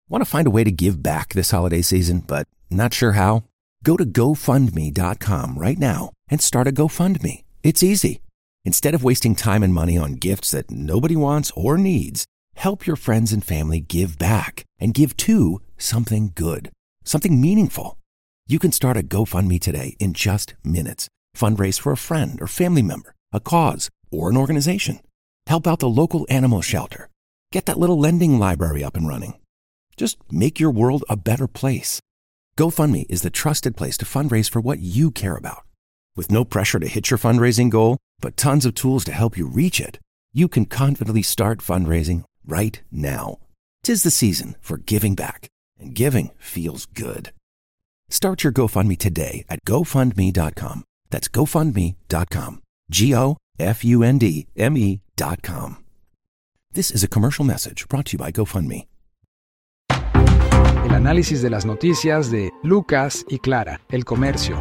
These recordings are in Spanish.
Want to find a way to give back this holiday season, but not sure how? Go to GoFundMe.com right now and start a GoFundMe. It's easy. Instead of wasting time and money on gifts that nobody wants or needs, help your friends and family give back and give to something good, something meaningful. You can start a GoFundMe today in just minutes. Fundraise for a friend or family member, a cause, or an organization. Help out the local animal shelter. Get that little lending library up and running. Just make your world a better place. GoFundMe is the trusted place to fundraise for what you care about. With no pressure to hit your fundraising goal, but tons of tools to help you reach it, you can confidently start fundraising right now. 'Tis the season for giving back, and giving feels good. Start your GoFundMe today at GoFundMe.com. That's GoFundMe.com. GoFundMe.com. This is a commercial message brought to you by GoFundMe. El análisis de las noticias de Lucas y Clara, El Comercio.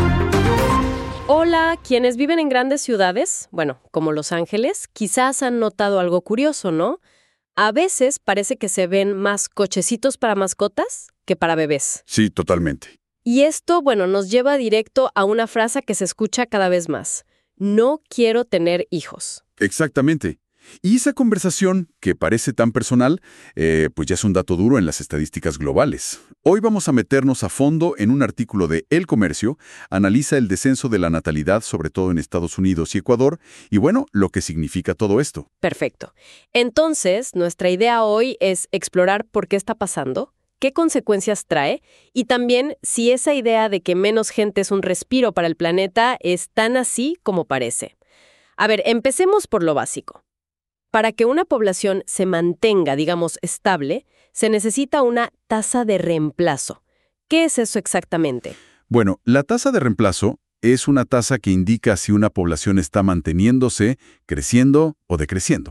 Hola, quienes viven en grandes ciudades, bueno, como Los Ángeles, quizás han notado algo curioso, ¿no? A veces parece que se ven más cochecitos para mascotas que para bebés. Sí, totalmente. Y esto, bueno, nos lleva directo a una frase que se escucha cada vez más. No quiero tener hijos. Exactamente. Y esa conversación, que parece tan personal, pues ya es un dato duro en las estadísticas globales. Hoy vamos a meternos a fondo en un artículo de El Comercio, analiza el descenso de la natalidad, sobre todo en Estados Unidos y Ecuador, y bueno, lo que significa todo esto. Perfecto. Entonces, nuestra idea hoy es explorar por qué está pasando, qué consecuencias trae, y también si esa idea de que menos gente es un respiro para el planeta es tan así como parece. A ver, empecemos por lo básico. Para que una población se mantenga, digamos, estable, se necesita una tasa de reemplazo. ¿Qué es eso exactamente? Bueno, la tasa de reemplazo es una tasa que indica si una población está manteniéndose, creciendo o decreciendo.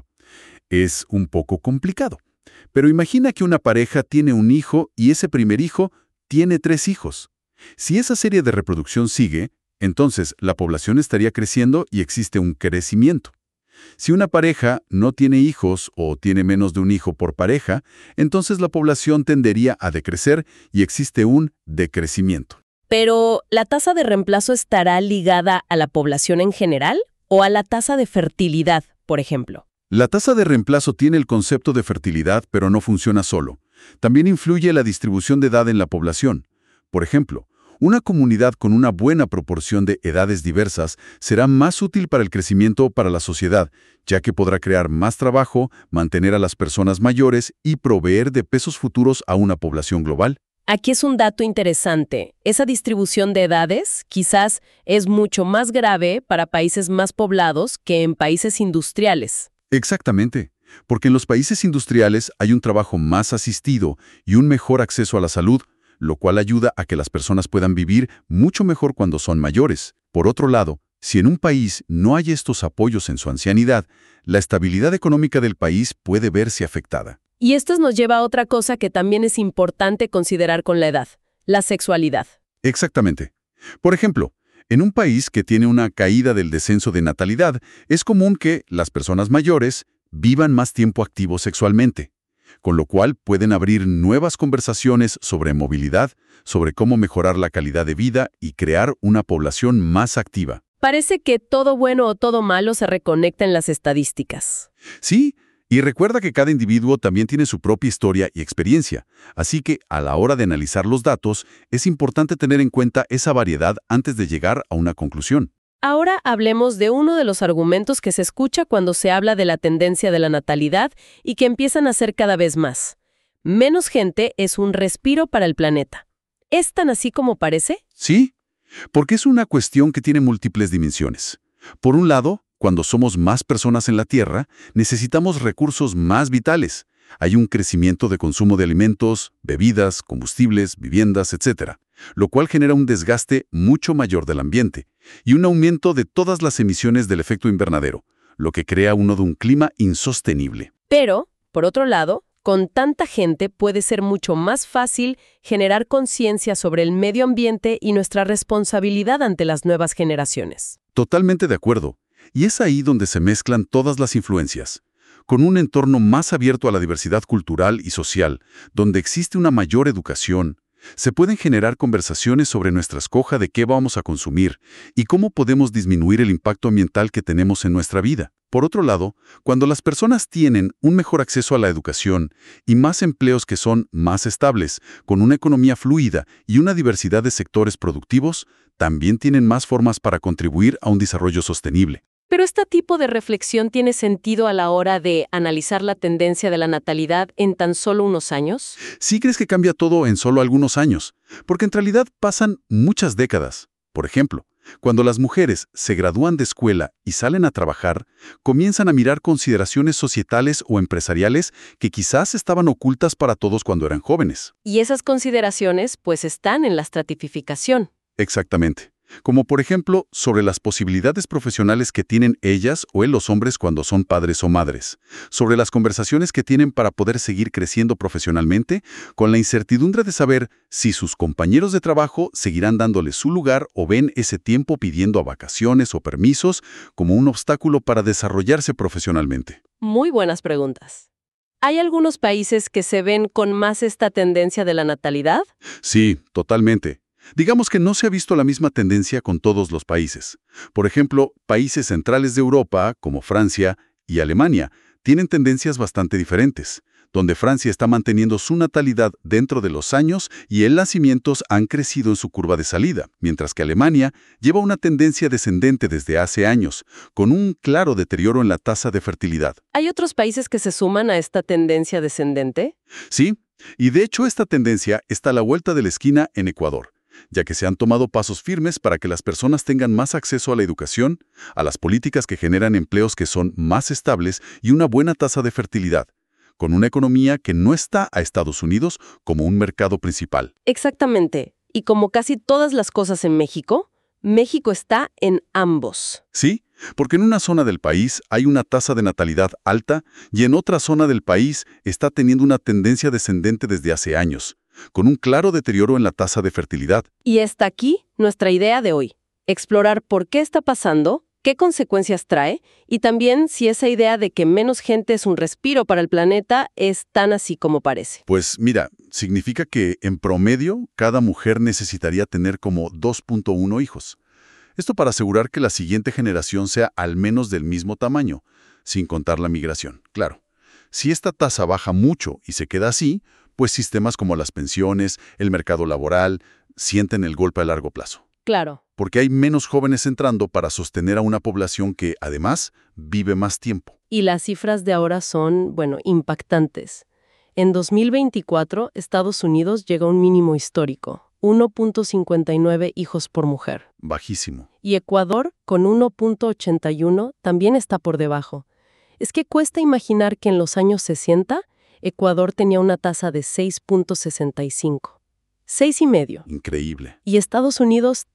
Es un poco complicado. Pero imagina que una pareja tiene un hijo y ese primer hijo tiene 3 hijos. Si esa serie de reproducción sigue, entonces la población estaría creciendo y existe un crecimiento. Si una pareja no tiene hijos o tiene menos de un hijo por pareja, entonces la población tendería a decrecer y existe un decrecimiento. Pero, ¿la tasa de reemplazo estará ligada a la población en general o a la tasa de fertilidad, por ejemplo? La tasa de reemplazo tiene el concepto de fertilidad, pero no funciona solo. También influye la distribución de edad en la población. Por ejemplo, una comunidad con una buena proporción de edades diversas será más útil para el crecimiento para la sociedad, ya que podrá crear más trabajo, mantener a las personas mayores y proveer de pesos futuros a una población global. Aquí es un dato interesante. Esa distribución de edades quizás es mucho más grave para países más poblados que en países industriales. Exactamente, porque en los países industriales hay un trabajo más asistido y un mejor acceso a la salud, lo cual ayuda a que las personas puedan vivir mucho mejor cuando son mayores. Por otro lado, si en un país no hay estos apoyos en su ancianidad, la estabilidad económica del país puede verse afectada. Y esto nos lleva a otra cosa que también es importante considerar con la edad, la sexualidad. Exactamente. Por ejemplo, en un país que tiene una caída del descenso de natalidad, es común que las personas mayores vivan más tiempo activos sexualmente, con lo cual pueden abrir nuevas conversaciones sobre movilidad, sobre cómo mejorar la calidad de vida y crear una población más activa. Parece que todo bueno o todo malo se reconecta en las estadísticas. Sí, y recuerda que cada individuo también tiene su propia historia y experiencia, así que a la hora de analizar los datos, es importante tener en cuenta esa variedad antes de llegar a una conclusión. Ahora hablemos de uno de los argumentos que se escucha cuando se habla de la tendencia de la natalidad y que empiezan a ser cada vez más. Menos gente es un respiro para el planeta. ¿Es tan así como parece? Sí, porque es una cuestión que tiene múltiples dimensiones. Por un lado, cuando somos más personas en la Tierra, necesitamos recursos más vitales. Hay un crecimiento de consumo de alimentos, bebidas, combustibles, viviendas, etc., lo cual genera un desgaste mucho mayor del ambiente y un aumento de todas las emisiones del efecto invernadero, lo que crea de un clima insostenible. Pero, por otro lado, con tanta gente puede ser mucho más fácil generar conciencia sobre el medio ambiente y nuestra responsabilidad ante las nuevas generaciones. Totalmente de acuerdo. Y es ahí donde se mezclan todas las influencias. Con un entorno más abierto a la diversidad cultural y social, donde existe una mayor educación, se pueden generar conversaciones sobre nuestra escoja de qué vamos a consumir y cómo podemos disminuir el impacto ambiental que tenemos en nuestra vida. Por otro lado, cuando las personas tienen un mejor acceso a la educación y más empleos que son más estables, con una economía fluida y una diversidad de sectores productivos, también tienen más formas para contribuir a un desarrollo sostenible. Pero este tipo de reflexión tiene sentido a la hora de analizar la tendencia de la natalidad en tan solo unos años. ¿Sí crees que cambia todo en solo algunos años? Porque en realidad pasan muchas décadas. Por ejemplo, cuando las mujeres se gradúan de escuela y salen a trabajar, comienzan a mirar consideraciones societales o empresariales que quizás estaban ocultas para todos cuando eran jóvenes. Y esas consideraciones, pues, están en la estratificación. Exactamente. Como por ejemplo, sobre las posibilidades profesionales que tienen ellas o los hombres cuando son padres o madres, sobre las conversaciones que tienen para poder seguir creciendo profesionalmente, con la incertidumbre de saber si sus compañeros de trabajo seguirán dándoles su lugar o ven ese tiempo pidiendo a vacaciones o permisos como un obstáculo para desarrollarse profesionalmente. Muy buenas preguntas. ¿Hay algunos países que se ven con más esta tendencia de la natalidad? Sí, totalmente. Digamos que no se ha visto la misma tendencia con todos los países. Por ejemplo, países centrales de Europa, como Francia y Alemania, tienen tendencias bastante diferentes, donde Francia está manteniendo su natalidad dentro de los años y el nacimientos han crecido en su curva de salida, mientras que Alemania lleva una tendencia descendente desde hace años, con un claro deterioro en la tasa de fertilidad. ¿Hay otros países que se suman a esta tendencia descendente? Sí, y de hecho esta tendencia está a la vuelta de la esquina en Ecuador, ya que se han tomado pasos firmes para que las personas tengan más acceso a la educación, a las políticas que generan empleos que son más estables y una buena tasa de fertilidad, con una economía que no está a Estados Unidos como un mercado principal. Exactamente. Y como casi todas las cosas en México, México está en ambos. Sí, porque en una zona del país hay una tasa de natalidad alta y en otra zona del país está teniendo una tendencia descendente desde hace años, con un claro deterioro en la tasa de fertilidad. Y está aquí nuestra idea de hoy. Explorar por qué está pasando, qué consecuencias trae, y también si esa idea de que menos gente es un respiro para el planeta es tan así como parece. Pues mira, significa que en promedio cada mujer necesitaría tener como 2.1 hijos. Esto para asegurar que la siguiente generación sea al menos del mismo tamaño, sin contar la migración, claro. Si esta tasa baja mucho y se queda así, pues sistemas como las pensiones, el mercado laboral, sienten el golpe a largo plazo. Claro. Porque hay menos jóvenes entrando para sostener a una población que, además, vive más tiempo. Y las cifras de ahora son, impactantes. En 2024, Estados Unidos llega a un mínimo histórico, 1.59 hijos por mujer. Bajísimo. Y Ecuador, con 1.81, también está por debajo. Es que cuesta imaginar que en los años 60, Ecuador tenía una tasa de 6.65. 6,5. Increíble. Y Estados Unidos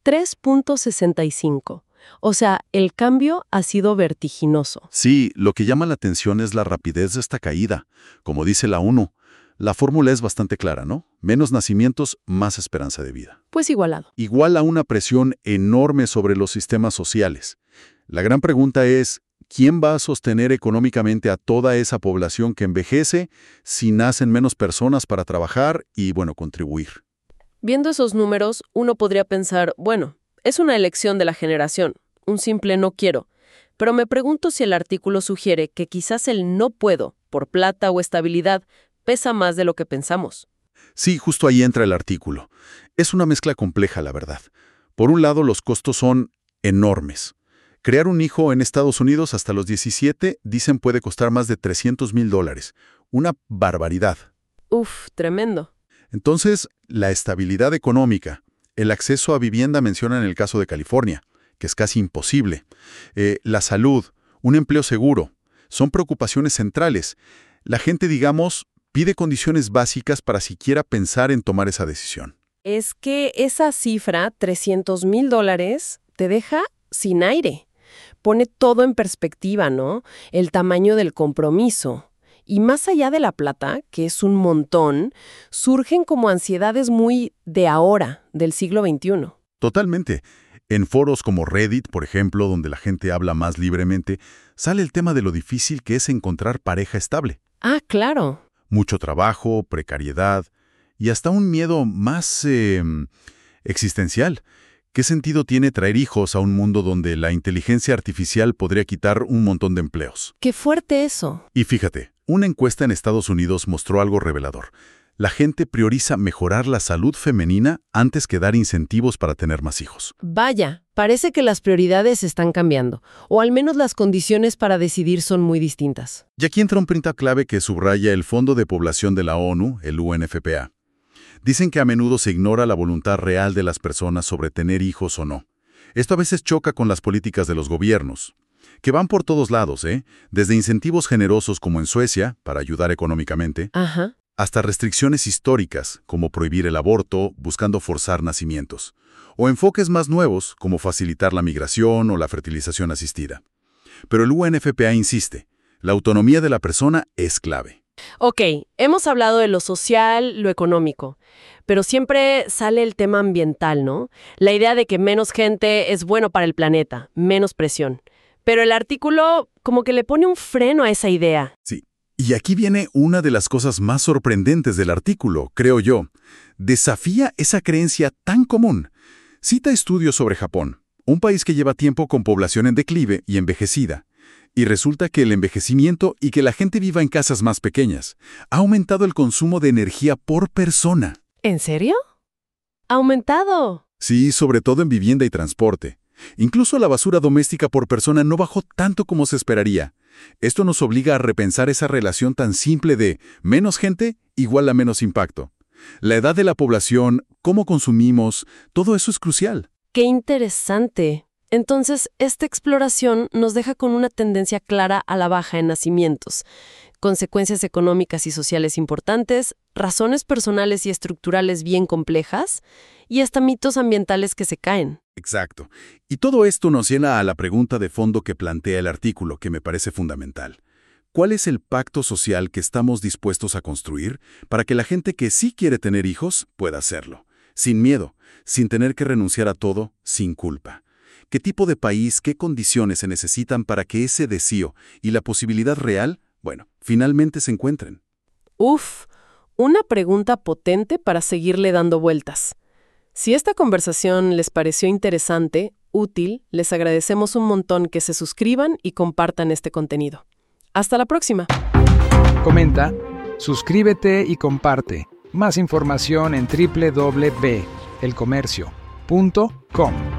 3.65. O sea, el cambio ha sido vertiginoso. Sí, lo que llama la atención es la rapidez de esta caída. Como dice la ONU, la fórmula es bastante clara, ¿no? Menos nacimientos, más esperanza de vida. Pues igualado. Igual a una presión enorme sobre los sistemas sociales. La gran pregunta es, ¿quién va a sostener económicamente a toda esa población que envejece si nacen menos personas para trabajar y, contribuir? Viendo esos números, uno podría pensar, es una elección de la generación, un simple no quiero. Pero me pregunto si el artículo sugiere que quizás el no puedo, por plata o estabilidad, pesa más de lo que pensamos. Sí, justo ahí entra el artículo. Es una mezcla compleja, la verdad. Por un lado, los costos son enormes. Crear un hijo en Estados Unidos hasta los 17, dicen, puede costar más de $300,000. Una barbaridad. Uf, tremendo. Entonces, la estabilidad económica, el acceso a vivienda mencionan el caso de California, que es casi imposible, la salud, un empleo seguro, son preocupaciones centrales. La gente, pide condiciones básicas para siquiera pensar en tomar esa decisión. Es que esa cifra, $300,000, te deja sin aire. Pone todo en perspectiva, ¿no? El tamaño del compromiso. Y más allá de la plata, que es un montón, surgen como ansiedades muy de ahora, del siglo XXI. Totalmente. En foros como Reddit, por ejemplo, donde la gente habla más libremente, sale el tema de lo difícil que es encontrar pareja estable. Ah, claro. Mucho trabajo, precariedad y hasta un miedo más existencial. ¿Qué sentido tiene traer hijos a un mundo donde la inteligencia artificial podría quitar un montón de empleos? Qué fuerte eso. Y fíjate, una encuesta en Estados Unidos mostró algo revelador. La gente prioriza mejorar la salud femenina antes que dar incentivos para tener más hijos. Vaya, parece que las prioridades están cambiando, o al menos las condiciones para decidir son muy distintas. Y aquí entra un punto clave que subraya el Fondo de Población de la ONU, el UNFPA. Dicen que a menudo se ignora la voluntad real de las personas sobre tener hijos o no. Esto a veces choca con las políticas de los gobiernos, que van por todos lados, desde incentivos generosos como en Suecia, para ayudar económicamente, Ajá. hasta restricciones históricas, como prohibir el aborto, buscando forzar nacimientos, o enfoques más nuevos, como facilitar la migración o la fertilización asistida. Pero el UNFPA insiste, la autonomía de la persona es clave. Ok, hemos hablado de lo social, lo económico, pero siempre sale el tema ambiental, ¿no? La idea de que menos gente es bueno para el planeta, menos presión. Pero el artículo como que le pone un freno a esa idea. Sí, y aquí viene una de las cosas más sorprendentes del artículo, creo yo. Desafía esa creencia tan común. Cita estudios sobre Japón, un país que lleva tiempo con población en declive y envejecida. Y resulta que el envejecimiento y que la gente viva en casas más pequeñas ha aumentado el consumo de energía por persona. ¿En serio? ¿Ha aumentado? Sí, sobre todo en vivienda y transporte. Incluso la basura doméstica por persona no bajó tanto como se esperaría. Esto nos obliga a repensar esa relación tan simple de menos gente igual a menos impacto. La edad de la población, cómo consumimos, todo eso es crucial. ¡Qué interesante! Entonces, esta exploración nos deja con una tendencia clara a la baja en nacimientos, consecuencias económicas y sociales importantes, razones personales y estructurales bien complejas, y hasta mitos ambientales que se caen. Exacto. Y todo esto nos llena a la pregunta de fondo que plantea el artículo, que me parece fundamental. ¿Cuál es el pacto social que estamos dispuestos a construir para que la gente que sí quiere tener hijos pueda hacerlo? Sin miedo, sin tener que renunciar a todo, sin culpa. ¿Qué tipo de país, qué condiciones se necesitan para que ese deseo y la posibilidad real, finalmente se encuentren? Uf, una pregunta potente para seguirle dando vueltas. Si esta conversación les pareció interesante, útil, les agradecemos un montón que se suscriban y compartan este contenido. Hasta la próxima. Comenta, suscríbete y comparte. Más información en www.elcomercio.com.